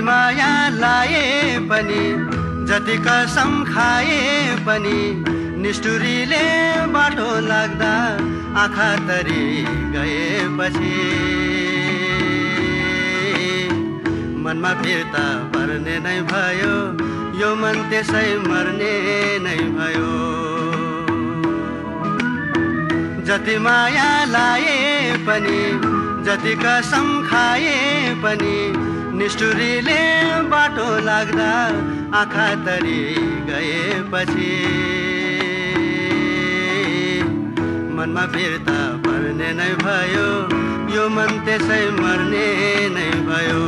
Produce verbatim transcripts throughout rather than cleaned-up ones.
माया लाए पनि जति कसम खाए पनि निष्ठुरीले बाटो लाग्दा आँखा तरी गएपछि मनमा फिर्ता पर्ने नै भयो यो मन त्यसै मर्ने नै भयो जति माया लाए पनि जति कसम खाए पनि निष्ठुरीले बाटो लाग्दा आँखा तरी गएपछि मनमा फिर्ता पर्ने नै भयो यो मन त्यसै मर्ने नै भयो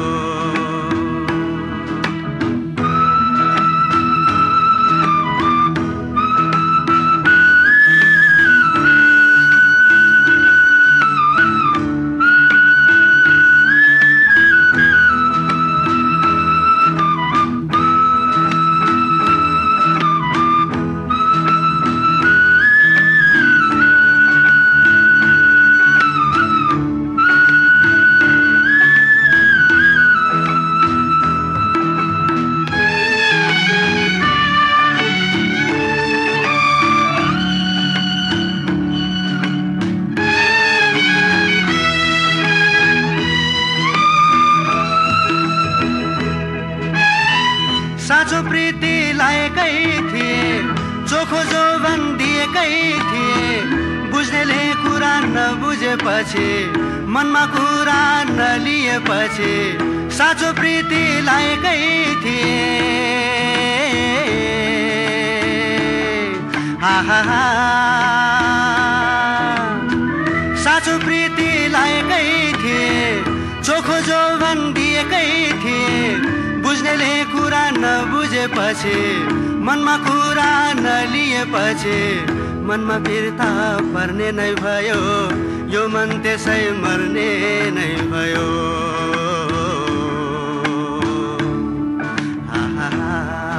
साँचो प्रीति लाएकै थिए चोखो जोवन दिएकै थिए बुझ्नेले कुरा नबुझेपछि मनमा कुरा नलिएपछि साँचो प्रीति लाएकै थिए हा हा हा साँचो प्रीति लाएकै थिए चोखो जोवन दिएकै थिए बुझ्नेले कुरा नबुझेपछि मनमा कुरा नलिएपछि मनमा फिर्ता पर्ने नै भयो यो मन त्यसै मर्ने नै भयो हा हा हा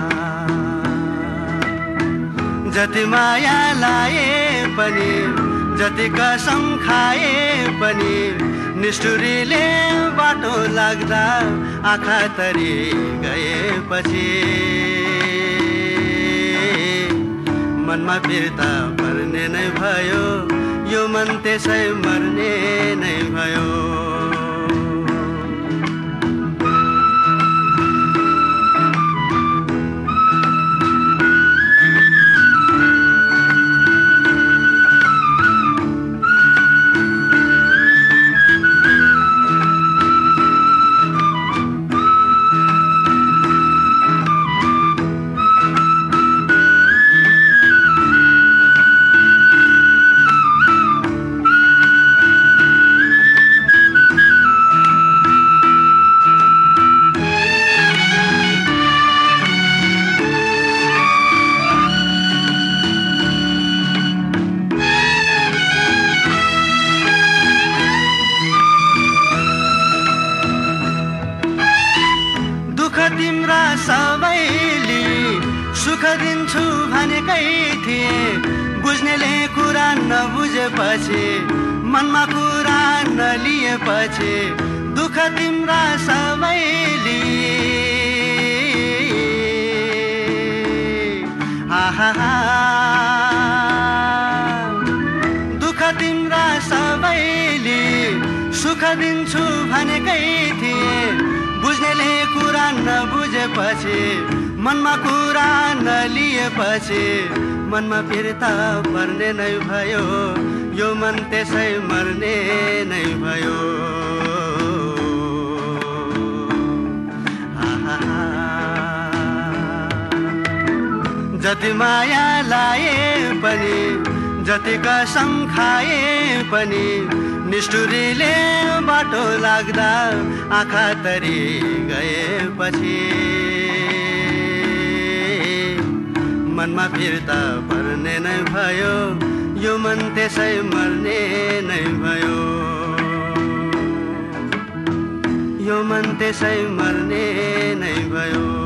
जति माया लाए पनि जति कसम खाए पनि निष्ठुरीले बाटो लाग्दा आँखा तरी गएपछि मनमा फिर्ता पर्ने नै भयो यो मन त्यसै मर्ने नै भयो तिम्रा सबैले सुख दिन्छु भनेकै थिए बुझ्नेले कुरा नबुझेपछि मनमा कुरा नलिएपछि दुःख तिम्रा सबैले हा हा हा दुःख तिम्रा सबैले सुख दिन्छु भनेकै थिए बुझ्नेले कुरा नबुझेपछि मनमा कुरा नलिएपछि मनमा फिर्ता पर्ने नै भयो यो मन त्यसै मर्ने नै भयो हा हा हा जति माया लाए पनि जति कसम खाए पनि निष्ठुरीले बाटो लाग्दा आँखा तरी गएपछि मनमा फिर्ता पर्ने नै भयो यो मन त्यसै मर्ने नै भयो यो मन त्यसै मर्ने नै भयो